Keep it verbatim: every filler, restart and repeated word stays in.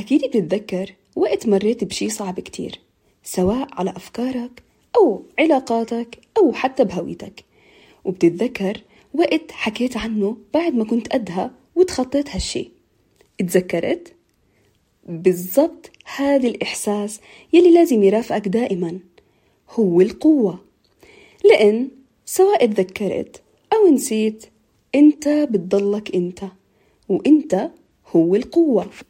أكيد بتتذكر وقت مريت بشي صعب كتير، سواء على أفكارك أو علاقاتك أو حتى بهويتك، وبتتذكر وقت حكيت عنه بعد ما كنت قدها وتخطيت هالشي. اتذكرت؟ بالضبط هذا الإحساس يلي لازم يرافقك دائما، هو القوة. لأن سواء اتذكرت أو نسيت، أنت بتضلك أنت، وأنت هو القوة.